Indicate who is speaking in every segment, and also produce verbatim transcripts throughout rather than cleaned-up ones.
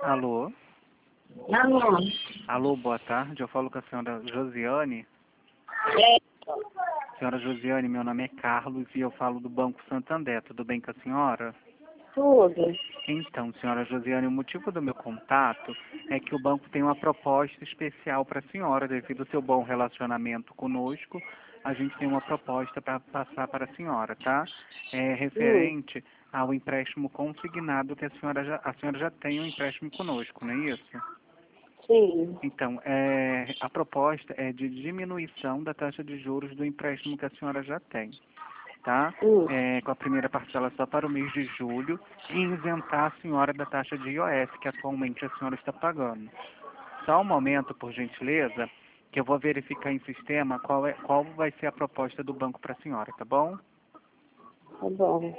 Speaker 1: Alô?
Speaker 2: Alô?
Speaker 1: Alô, boa tarde. Eu falo com a senhora Josiane.
Speaker 2: É,
Speaker 1: Senhora Josiane, meu nome é Carlos e eu falo do Banco Santander. Tudo bem com a senhora?
Speaker 2: tudo.
Speaker 1: Então, senhora Josiane, o motivo do meu contato é que o banco tem uma proposta especial para a senhora. Devido ao seu bom relacionamento conosco, a gente tem uma proposta para passar para a senhora, tá? É
Speaker 2: Hum,
Speaker 1: referente ao empréstimo consignado que a senhora já, a senhora já tem um empréstimo conosco, não é isso?
Speaker 2: sim.
Speaker 1: Então, é, a proposta é de diminuição da taxa de juros do empréstimo que a senhora já tem, tá?
Speaker 2: Hum.
Speaker 1: É, com a primeira parcela só para o mês de julho e isentar a senhora da taxa de I O F que atualmente a senhora está pagando. Só um momento, por gentileza, que eu vou verificar em sistema qual, é, qual vai ser a proposta do banco para a senhora, tá bom?
Speaker 2: Tá bom.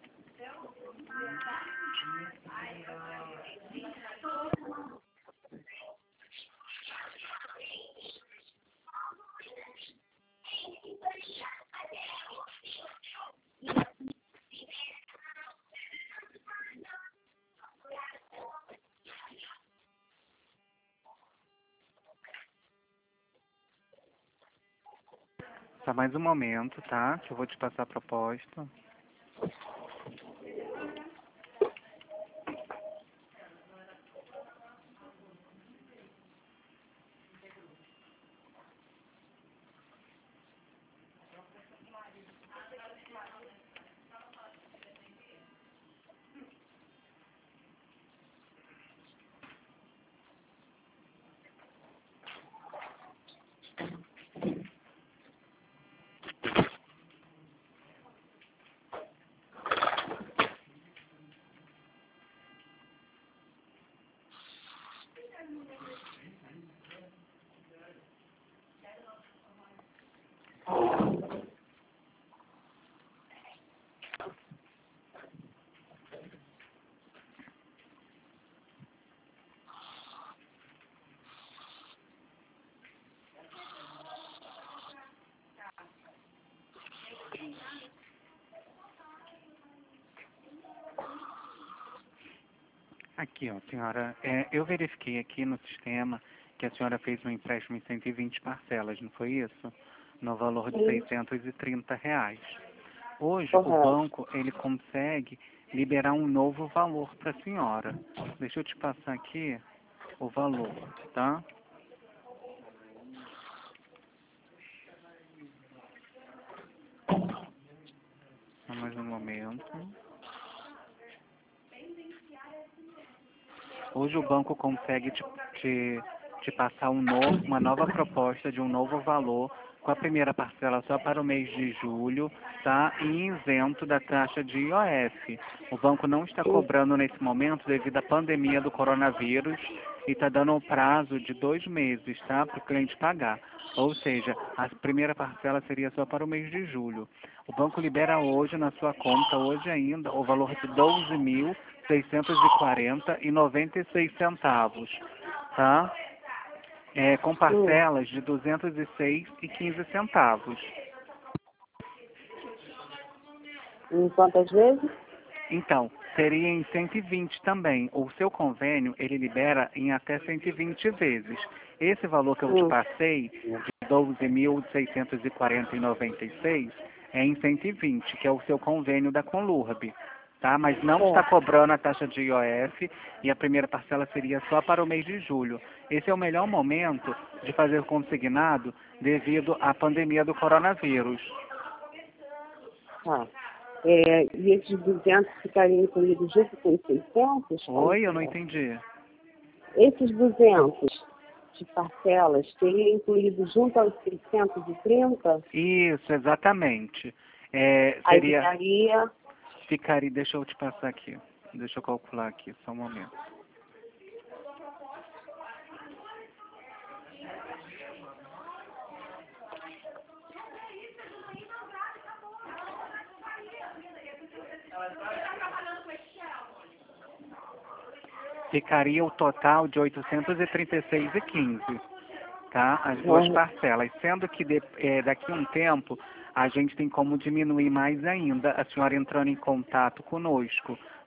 Speaker 1: Só mais um momento, tá? Que eu vou te passar a proposta. Aqui, ó, senhora, é, eu verifiquei aqui no sistema que a senhora fez um empréstimo em cento e vinte parcelas, não foi isso? No valor de
Speaker 2: Sim,
Speaker 1: seiscentos e trinta reais. Hoje, o
Speaker 2: correto.
Speaker 1: banco, ele consegue liberar um novo valor para a senhora. Deixa eu te passar aqui o valor, tá? Só mais um momento. Hoje o banco consegue te, te, te passar um novo, uma nova proposta de um novo valor, com a primeira parcela só para o mês de julho, tá? E isento da taxa de I O F. O banco não está
Speaker 2: Hum,
Speaker 1: cobrando nesse momento devido à pandemia do coronavírus e está dando um prazo de dois meses, tá? Para o cliente pagar. Ou seja, a primeira parcela seria só para o mês de julho. O banco libera hoje na sua conta, hoje ainda, o valor de doze mil seiscentos e quarenta e noventa e seis centavos, tá? É, com
Speaker 2: hum.
Speaker 1: parcelas de duzentos e seis e quinze centavos.
Speaker 2: Em quantas vezes?
Speaker 1: Então, seria em cento e vinte também. O seu convênio, ele libera em até cento e vinte vezes. Esse valor que eu te
Speaker 2: Hum,
Speaker 1: passei, de doze mil seiscentos e quarenta e noventa e seis, é em cento e vinte, que é o seu convênio da Conlurb, tá? Mas não está
Speaker 2: certo.
Speaker 1: cobrando a taxa de I O F e a primeira parcela seria só para o mês de julho. Esse é o melhor momento de fazer consignado devido à pandemia do coronavírus.
Speaker 2: Tá. É, e esses duzentos ficariam incluídos junto com os seiscentos? Como
Speaker 1: Oi, eu
Speaker 2: que
Speaker 1: não
Speaker 2: é?
Speaker 1: entendi.
Speaker 2: Esses duzentos de parcelas seriam incluídos junto aos seiscentos e trinta?
Speaker 1: Isso, exatamente. É,
Speaker 2: Aí
Speaker 1: seria,
Speaker 2: ficaria...
Speaker 1: ficaria, deixa eu te passar aqui, deixa eu calcular aqui, só um momento. Ficaria o total de oitocentos e trinta e seis e quinze, tá? As duas
Speaker 2: Hum,
Speaker 1: parcelas, sendo que de, é, daqui a um tempo a gente tem como diminuir mais ainda, a senhora entrando em contato conosco,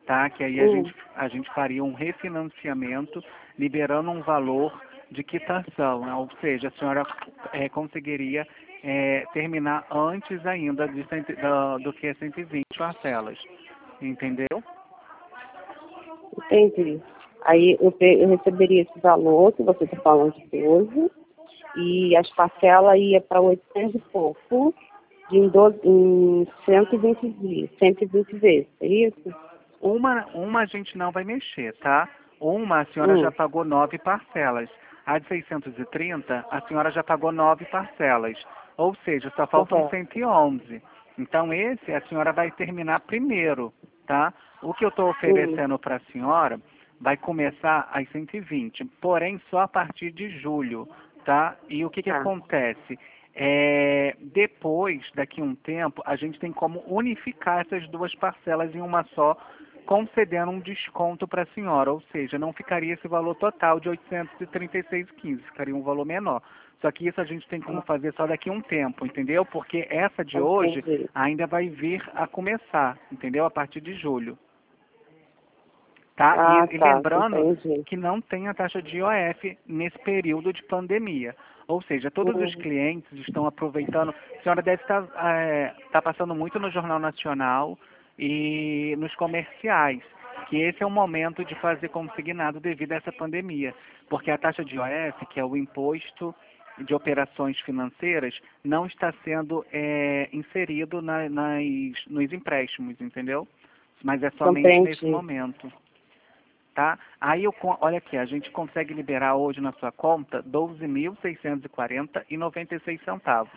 Speaker 1: tá? Que aí a
Speaker 2: Hum.
Speaker 1: gente, a gente faria um refinanciamento liberando um valor de quitação, né? Ou seja, a senhora é, conseguiria é, terminar antes ainda de cento, do, do que cento e vinte parcelas, entendeu?
Speaker 2: Entendi. Aí eu, pe- eu receberia esse valor que você está falando de doze, e as parcelas ia para oitocentos e pouco, de em, doze, em cento e vinte dias, cento e vinte vezes, é isso?
Speaker 1: Uma, uma a gente não vai mexer, tá? Uma a senhora já
Speaker 2: Hum,
Speaker 1: pagou nove parcelas. A de seiscentos e trinta, a senhora já pagou nove parcelas. Ou seja, só faltam
Speaker 2: correto.
Speaker 1: cento e onze. Então esse a senhora vai terminar primeiro, tá? O que eu estou
Speaker 2: Hum,
Speaker 1: oferecendo para a senhora vai começar às cento e vinte, porém só a partir de julho, tá? E o que que
Speaker 2: tá.
Speaker 1: acontece? É, depois, daqui a um tempo, a gente tem como unificar essas duas parcelas em uma só, concedendo um desconto para a senhora, ou seja, não ficaria esse valor total de oitocentos e trinta e seis vírgula quinze, ficaria um valor menor. Só que isso a gente tem como fazer só daqui a um tempo, entendeu? Porque essa de hoje
Speaker 2: Entendi.
Speaker 1: ainda vai vir a começar, entendeu? A partir de julho. Tá? E,
Speaker 2: Ah,
Speaker 1: e
Speaker 2: tá,
Speaker 1: lembrando
Speaker 2: entendi.
Speaker 1: que não tem a taxa de I O F nesse período de pandemia. Ou seja, todos os
Speaker 2: Hum,
Speaker 1: clientes estão aproveitando. A senhora deve estar é, tá passando muito no Jornal Nacional e nos comerciais, que esse é o momento de fazer consignado devido a essa pandemia. Porque a taxa de I O F, que é o imposto de operações financeiras, não está sendo é, inserido na, nas, nos empréstimos, entendeu? Mas é somente nesse
Speaker 2: compreendi.
Speaker 1: momento. Tá? Aí, eu, con- olha aqui, a gente consegue liberar hoje na sua conta doze mil seiscentos e quarenta e noventa e seis centavos.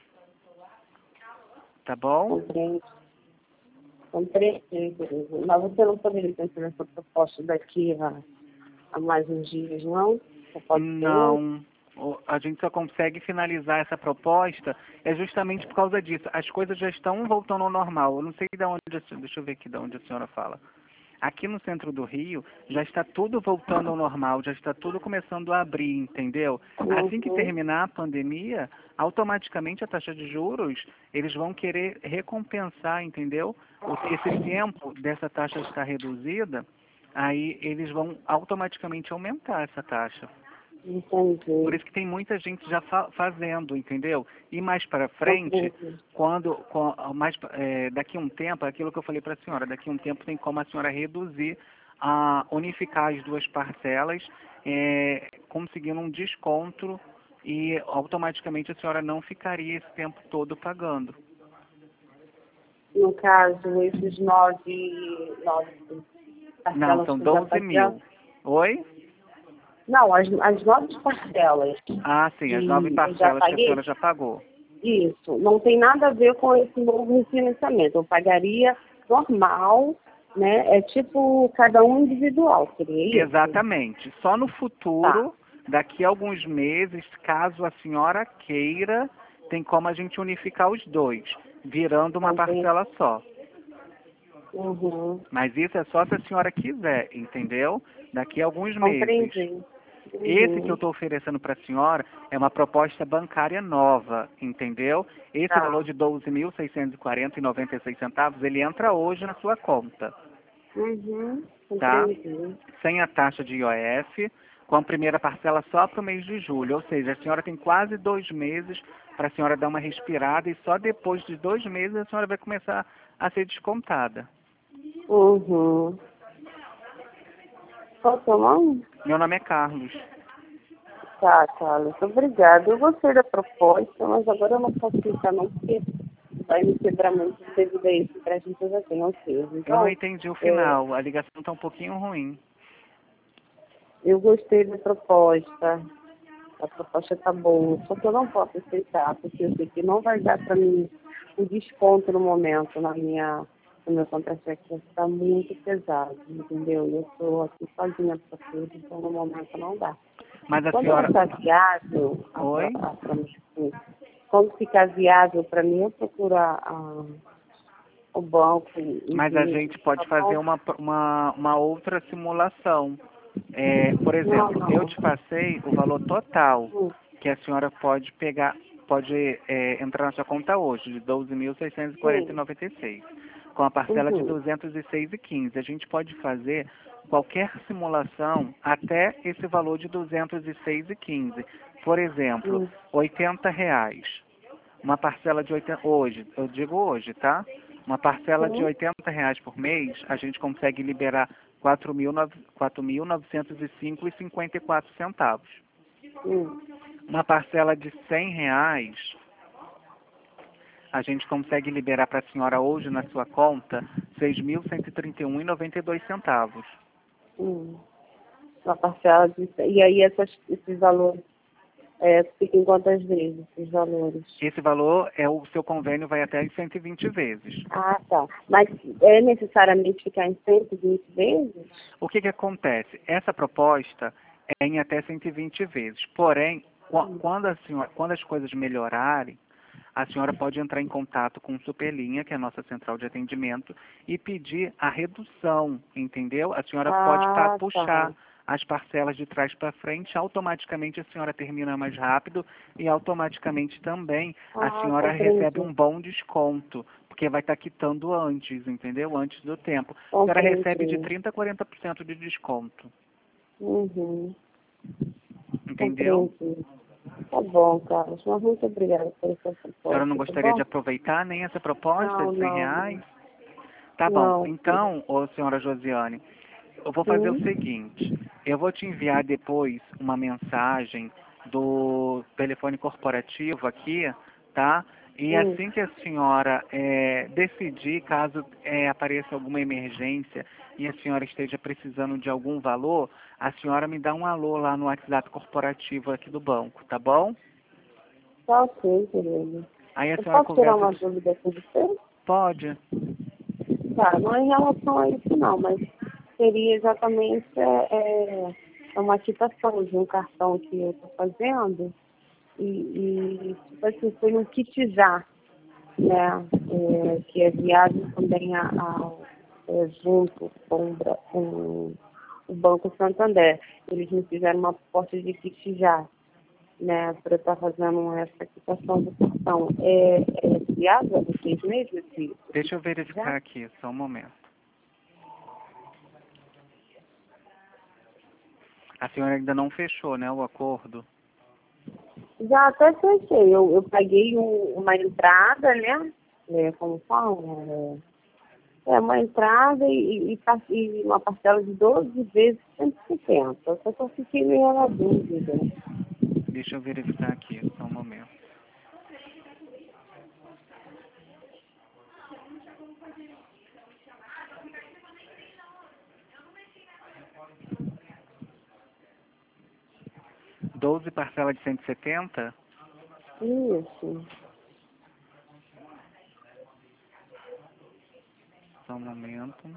Speaker 1: Tá bom?
Speaker 2: Compreendi. Compreendi, querido. Mas você não poderia ter essa proposta daqui a, a mais uns dias, não? Ou pode ser hoje?
Speaker 1: Não. O- A gente só consegue finalizar essa proposta é justamente por causa disso. As coisas já estão voltando ao normal. Eu não sei de onde, a se- deixa eu ver aqui de onde a senhora fala. Aqui no centro do Rio já está tudo voltando ao normal, já está tudo começando a abrir, entendeu? Assim que
Speaker 2: Uhum.
Speaker 1: terminar a pandemia, automaticamente a taxa de juros, eles vão querer recompensar, entendeu? O- Esse tempo dessa taxa estar reduzida, aí eles vão automaticamente aumentar essa taxa. Por
Speaker 2: Entendi.
Speaker 1: isso que tem muita gente já fa- fazendo, entendeu? E mais para frente,
Speaker 2: Compreendi.
Speaker 1: quando, com- mais, é, daqui a um tempo, é aquilo que eu falei para a senhora, daqui a um tempo tem como a senhora reduzir, a unificar as duas parcelas, é, conseguindo um desconto e automaticamente a senhora não ficaria esse tempo todo pagando.
Speaker 2: No caso, esses nove, nove
Speaker 1: Não,
Speaker 2: parcelas
Speaker 1: são
Speaker 2: que eu já
Speaker 1: doze
Speaker 2: paguei.
Speaker 1: mil. Oi?
Speaker 2: Não, as, as nove parcelas
Speaker 1: Ah, sim, as nove
Speaker 2: que eu já
Speaker 1: parcelas que a senhora
Speaker 2: paguei,
Speaker 1: já pagou.
Speaker 2: isso, não tem nada a ver com esse novo refinanciamento. Eu pagaria normal, né? É tipo cada um individual, seria isso?
Speaker 1: Exatamente. Só no
Speaker 2: Tá,
Speaker 1: futuro, daqui a alguns meses, caso a senhora queira, tem como a gente unificar os dois, virando uma
Speaker 2: compreendi.
Speaker 1: parcela só.
Speaker 2: Uhum,
Speaker 1: Mas isso é só se a senhora quiser, entendeu? Daqui a alguns meses.
Speaker 2: compreendi.
Speaker 1: Esse que eu
Speaker 2: Uhum,
Speaker 1: estou oferecendo para a senhora é uma proposta bancária nova, entendeu? Esse valor
Speaker 2: tá.
Speaker 1: de doze mil seiscentos e quarenta e noventa e seis centavos, ele entra hoje na sua conta,
Speaker 2: Uhum,
Speaker 1: tá?
Speaker 2: compreendi.
Speaker 1: Sem a taxa de I O F, com a primeira parcela só para o mês de julho. Ou seja, a senhora tem quase dois meses para a senhora dar uma respirada e só depois de dois meses a senhora vai começar a ser descontada.
Speaker 2: Uhum. Qual o seu nome?
Speaker 1: Meu nome é Carlos.
Speaker 2: Tá, Carlos, obrigada. Eu gostei da proposta, mas agora eu não posso aceitar não, porque vai me quebrar muito devido a isso que a gente já tem aos
Speaker 1: Eu não
Speaker 2: Então,
Speaker 1: entendi o
Speaker 2: é,
Speaker 1: final, a ligação está um pouquinho ruim.
Speaker 2: eu gostei da proposta. A proposta tá boa, só que eu não posso aceitar, porque eu sei que não vai dar para mim o desconto no momento, na minha, no meu contra-cheque, vai ficar muito pesado, entendeu? Eu estou aqui sozinha para tudo, então no momento não dá.
Speaker 1: Mas a
Speaker 2: Quando
Speaker 1: senhora...
Speaker 2: ficar viável, a,
Speaker 1: Oi?
Speaker 2: a, pra mim, assim, quando ficar viável para mim, eu procuro a, a, o banco e
Speaker 1: Mas a
Speaker 2: ver,
Speaker 1: gente pode
Speaker 2: tá
Speaker 1: fazer
Speaker 2: bom?
Speaker 1: uma, uma, uma outra simulação. É, por
Speaker 2: Não,
Speaker 1: exemplo, eu
Speaker 2: não.
Speaker 1: te passei o valor total
Speaker 2: Hum,
Speaker 1: que a senhora pode pegar, pode é, entrar na sua conta hoje, de doze mil seiscentos e quarenta e
Speaker 2: sim,
Speaker 1: noventa e seis. com a parcela de
Speaker 2: Uhum.
Speaker 1: duzentos e seis e quinze. A gente pode fazer qualquer simulação até esse valor de duzentos e seis e quinze. Por exemplo,
Speaker 2: Uhum.
Speaker 1: oitenta reais. Uma parcela de oitenta, hoje, eu digo hoje, tá? Uma parcela de
Speaker 2: Uhum.
Speaker 1: oitenta reais por mês, a gente consegue liberar quatro mil novecentos e cinco e cinquenta e quatro centavos.
Speaker 2: Uhum.
Speaker 1: Uma parcela de cem reais, a gente consegue liberar para a senhora hoje na sua conta seis mil cento e trinta e um e noventa e dois centavos.
Speaker 2: Uhum. Uma parcela de... E aí essas, esses valores, é, ficam em quantas vezes, esses valores?
Speaker 1: Esse valor, é o seu convênio vai até em cento e vinte vezes.
Speaker 2: Ah, tá. Mas é necessariamente ficar em cento e vinte vezes?
Speaker 1: O que que acontece? Essa proposta é em até cento e vinte vezes. Porém, qu- quando, a senhora, quando as coisas melhorarem, a senhora pode entrar em contato com o Superlinha, que é a nossa central de atendimento, e pedir a redução, entendeu? A senhora pode pa-
Speaker 2: Ah, tá.
Speaker 1: puxar as parcelas de trás para frente, automaticamente a senhora termina mais rápido e automaticamente também a
Speaker 2: Ah,
Speaker 1: senhora recebe
Speaker 2: compreendi.
Speaker 1: um bom desconto, porque vai estar quitando antes, entendeu? Antes do tempo. A senhora recebe de
Speaker 2: Compreendi.
Speaker 1: trinta a quarenta por cento de desconto,
Speaker 2: Uhum.
Speaker 1: entendeu?
Speaker 2: Compreendi. Tá bom, Carlos. Mas muito obrigada por essa
Speaker 1: A senhora não
Speaker 2: proposta, tá
Speaker 1: gostaria de
Speaker 2: bom?
Speaker 1: aproveitar nem essa proposta
Speaker 2: Não,
Speaker 1: de cem
Speaker 2: não,
Speaker 1: reais?
Speaker 2: não.
Speaker 1: Tá bom.
Speaker 2: Não, filho.
Speaker 1: Então, ô senhora Josiane, eu vou fazer o
Speaker 2: Sim.
Speaker 1: seguinte. Eu vou te enviar depois uma mensagem do telefone corporativo aqui, tá? E
Speaker 2: Hum.
Speaker 1: assim que a senhora é, decidir, caso é, apareça alguma emergência e a senhora esteja precisando de algum valor, a senhora me dá um alô lá no WhatsApp corporativo aqui do banco, tá bom?
Speaker 2: Tá ok, querido.
Speaker 1: Aí a
Speaker 2: Eu
Speaker 1: senhora
Speaker 2: posso tirar
Speaker 1: conversa...
Speaker 2: uma dúvida com você?
Speaker 1: Pode.
Speaker 2: Tá, não é em relação a isso não, mas seria exatamente é, é uma quitação de um cartão que eu estou fazendo e, e tipo assim, foi um kit já, né? É, que é viável também a, a- é, junto com, o Bra- com o Banco Santander. Eles me fizeram uma proposta de kit já, né? Para eu estar fazendo essa quitação do cartão. É, é viável a vocês mesmos esse
Speaker 1: Deixa eu
Speaker 2: kit já?
Speaker 1: verificar aqui, só um momento. A senhora ainda não fechou, né, o acordo?
Speaker 2: Já até fechei. Eu, eu paguei um- uma entrada, né? É, como fala? É, é uma entrada e, e, par- e uma parcela de doze vezes cento e setenta. Eu só só fiquei meio na dúvida.
Speaker 1: Deixa eu verificar aqui, só um momento. doze parcela de cento e setenta?
Speaker 2: Isso.
Speaker 1: Só um momento.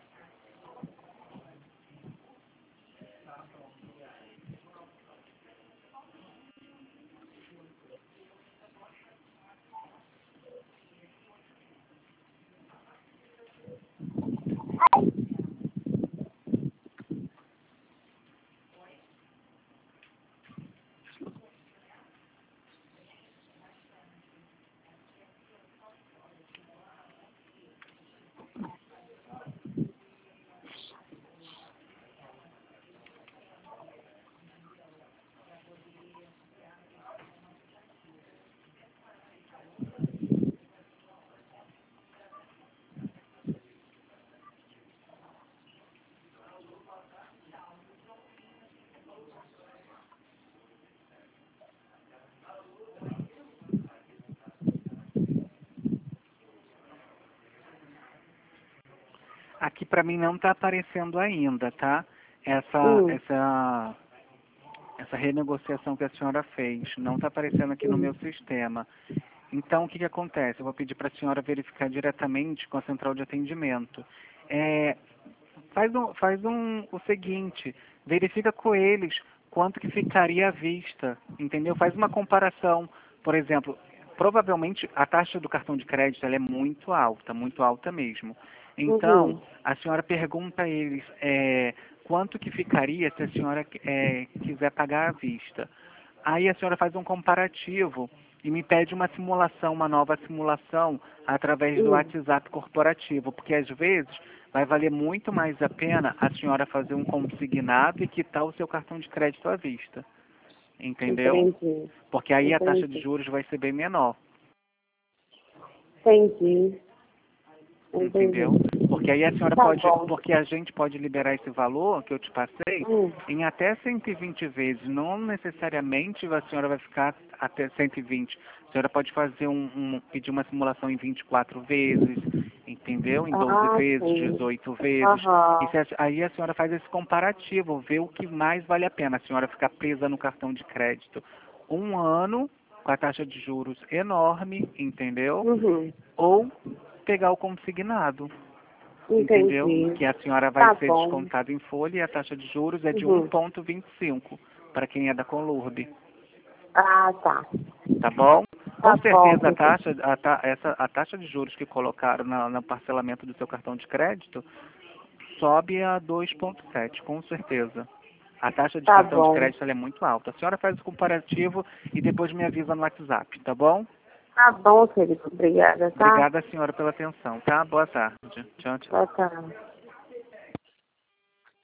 Speaker 1: Aqui para mim não está aparecendo ainda, tá? Essa,
Speaker 2: Hum,
Speaker 1: essa, essa renegociação que a senhora fez. Não está aparecendo aqui no
Speaker 2: hum.
Speaker 1: meu sistema. Então, o que, que acontece? Eu vou pedir para a senhora verificar diretamente com a central de atendimento. É, faz um, faz um, o seguinte, verifica com eles quanto que ficaria à vista, entendeu? Faz uma comparação. Por exemplo, provavelmente a taxa do cartão de crédito ela é muito alta, muito alta mesmo. Então,
Speaker 2: Uhum.
Speaker 1: a senhora pergunta a eles é, quanto que ficaria se a senhora é, quiser pagar à vista. Aí a senhora faz um comparativo e me pede uma simulação, uma nova simulação, através do
Speaker 2: Hum.
Speaker 1: WhatsApp corporativo, porque às vezes vai valer muito mais a pena a senhora fazer um consignado e quitar o seu cartão de crédito à vista. Entendeu?
Speaker 2: Entendi.
Speaker 1: Porque aí a taxa de
Speaker 2: Entendi.
Speaker 1: juros vai ser bem menor.
Speaker 2: Entendi.
Speaker 1: Entendeu?
Speaker 2: Entendi.
Speaker 1: Porque aí a senhora
Speaker 2: Tá
Speaker 1: pode,
Speaker 2: bom.
Speaker 1: porque a gente pode liberar esse valor que eu te passei
Speaker 2: Hum.
Speaker 1: em até cento e vinte vezes. Não necessariamente a senhora vai ficar até cento e vinte. A senhora pode fazer um, um pedir uma simulação em vinte e quatro vezes, entendeu? Em doze
Speaker 2: Ah,
Speaker 1: vezes,
Speaker 2: sim.
Speaker 1: dezoito vezes.
Speaker 2: Aham.
Speaker 1: E se a- aí a senhora faz esse comparativo, vê o que mais vale a pena. A senhora ficar presa no cartão de crédito um ano com a taxa de juros enorme, entendeu?
Speaker 2: Uhum.
Speaker 1: Ou pegar o consignado. Entendeu?
Speaker 2: Entendi.
Speaker 1: Que a senhora vai
Speaker 2: Tá
Speaker 1: ser
Speaker 2: bom.
Speaker 1: descontada em folha e a taxa de juros é de um
Speaker 2: Uhum.
Speaker 1: vírgula vinte e cinco para quem é da Colurb,
Speaker 2: Ah, tá.
Speaker 1: tá bom?
Speaker 2: Tá
Speaker 1: Com
Speaker 2: bom,
Speaker 1: certeza a
Speaker 2: professor.
Speaker 1: taxa, a, ta, essa, a taxa de juros que colocaram na, no parcelamento do seu cartão de crédito sobe a dois vírgula sete, com certeza. A taxa de
Speaker 2: Tá
Speaker 1: cartão de
Speaker 2: bom.
Speaker 1: crédito ela é muito alta. A senhora faz o comparativo e depois me avisa no WhatsApp, tá bom?
Speaker 2: Tá bom, querido. Obrigada, tá?
Speaker 1: Obrigada, senhora, pela atenção, tá? Boa tarde. Tchau, tchau.
Speaker 2: Boa tarde.